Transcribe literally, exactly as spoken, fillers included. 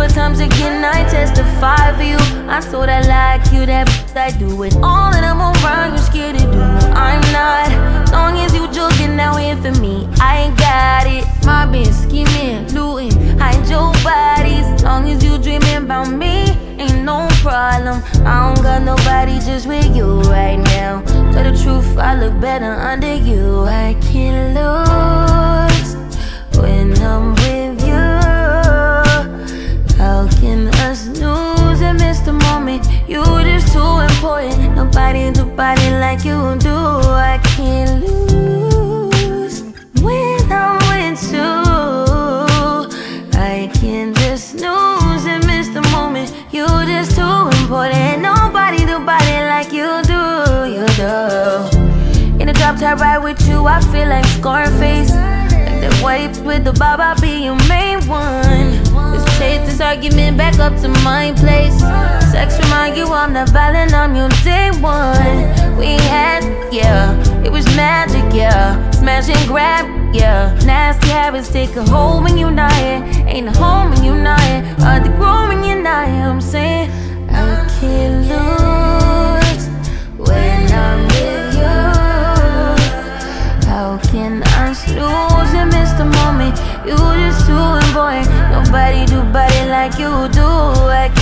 a times again, I testify for you. I told I like you, that I do it all that I'm around, you're scared to do. I'm not, long as you joking out here for me, I ain't got it. Mobbing, scheming, looting, hide your bodies. Long as you dreaming about me, ain't no problem. I don't got nobody just with you right now. Tell the truth, I look better under you. I can't lose when I'm with you. How can us lose and miss the moment? You just too important. Nobody do body like you do. I can't lose when I'm with you. I can't just lose and miss the moment. You just too important. Nobody do body like you do. You do. In the drop top ride with you, I feel like Scarface. Like that white with the bob, I'll be your main one. Let's chase this argument back up to my place. Sex remind you I'm not violent, I'm your day one. We had, yeah, it was magic, yeah. Smash and grab, yeah. Nasty habits take a hold when you're not here. Ain't a home when you're not here. Hard to grow when you're not here. I'm saying I can't lose when I'm with you. How can I lose and miss the moment? You just too important. Nobody do body like you do. I